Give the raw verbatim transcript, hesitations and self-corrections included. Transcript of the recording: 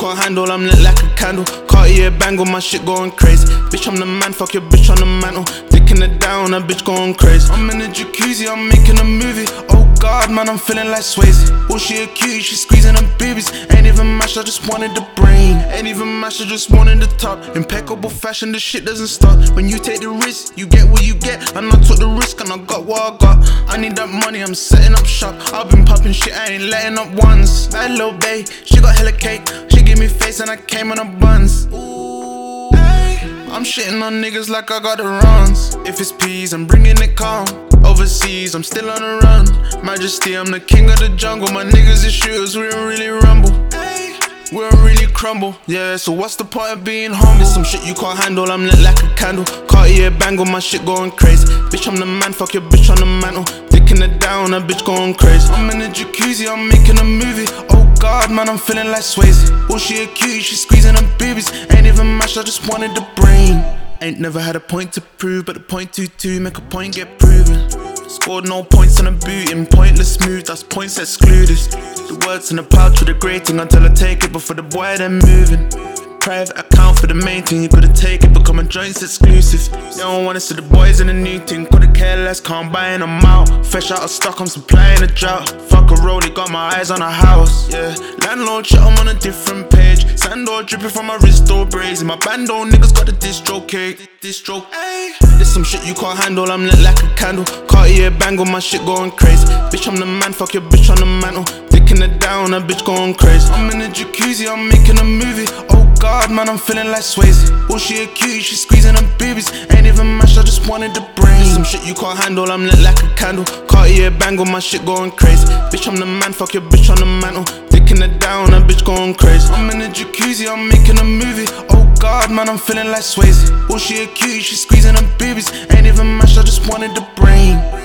can't handle, I'm lit like a candle. Cartier bangle, my shit going crazy. Bitch, I'm the man, fuck your bitch on the mantle. Taking it down, a bitch going crazy. I'm in the jacuzzi, I'm making a movie. Oh God, man, I'm feeling like Swayze. Oh, she a cutie, she squeezing her boobies. Ain't even mashed, I just wanted the brain. Ain't even mashed, I just wanted the top. Impeccable fashion, the shit doesn't stop. When you take the risk, you get what you get. And I took the risk and I got what I got. I need that money, I'm setting up shop. I've been popping shit, I ain't letting up once. That little bae, she got hella cake. She gave me face and I came on her buns. Ooh, ay, I'm shitting on niggas like I got the runs. If it's peas, I'm bringing it calm. Overseas, I'm still on the run. Majesty, I'm the king of the jungle. My niggas is shooters, we don't really rumble. Ay, we don't really crumble. Yeah, so what's the point of being humble? Some shit you can't handle, I'm lit like a candle. Cartier bangle, my shit going crazy. Bitch, I'm the man, fuck your bitch on the mantle. Taking it down, a bitch going crazy. I'm in the jacuzzi, I'm making a movie. Oh God, man, I'm feeling like Swayze. Oh, she a cutie, she squeezing her boobies. Ain't even mashed, I just wanted the brain. Ain't never had a point to prove, but the point to two make a point get proven. Scored no points on a booting, pointless move, that's points excluded. The words in the pouch with the grating until I take it before the boy then moving. Private account for the main thing, you couldn't take it, become a joints exclusive. They don't wanna see the boys in the new thing, couldn't care less, can't buy in them out. Fresh out of stock, I'm supplying a drought. Fuck a rollie, got my eyes on a house, yeah. Landlord shit, I'm on a different page. Sandor dripping from my wrist, all brazen. My bando niggas got the distro cake, distro, ayy. There's some shit you can't handle, I'm lit like a candle. Cartier bangle, my shit going crazy. Bitch, I'm the man, fuck your bitch on the mantle. Taking it down, a bitch going crazy. I'm in the jacuzzi, I'm making a movie. Oh God, man, I'm feeling like Swayze. Oh, she a cutie, she squeezing her boobies. Ain't even mashed, I just wanted the brain. Some shit you can't handle, I'm lit like a candle. Cartier bangle, my shit going crazy. Bitch, I'm the man, fuck your bitch on the mantle. Taking it down, a bitch going crazy. I'm in the jacuzzi, I'm making a movie. Oh God, man, I'm feeling like Swayze. Oh, she a cutie, she squeezing her boobies. Ain't even mashed, I just wanted the brain.